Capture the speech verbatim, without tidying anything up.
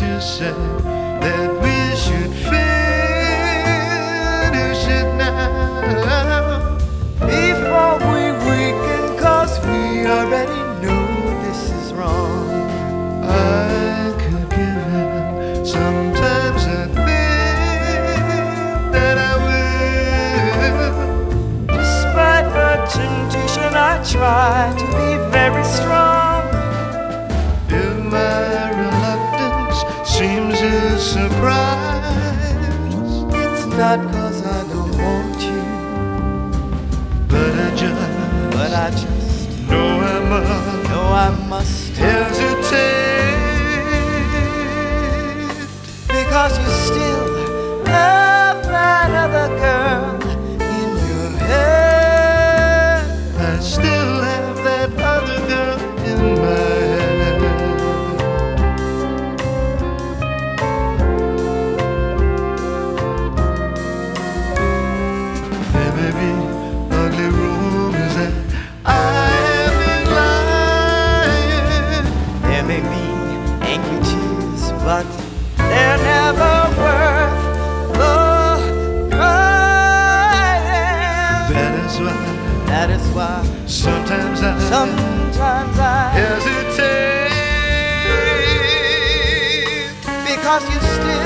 you say that we should finish it now before we weaken, 'cause we already know this is wrong. I could give in. Sometimes I think that I will. Despite the temptation, I try to be very strong. If my reluctance seems a surprise, It's not 'cause I don't want you, but I just but I just know I must know I must. hesitate. Because you still have that other girl in your head. I still have that other girl in my head. There may be ugly rumors that I have been lying. There may be angry tears, but they're never worth the crying. That is why That is why sometimes I sometimes I hesitate. because you still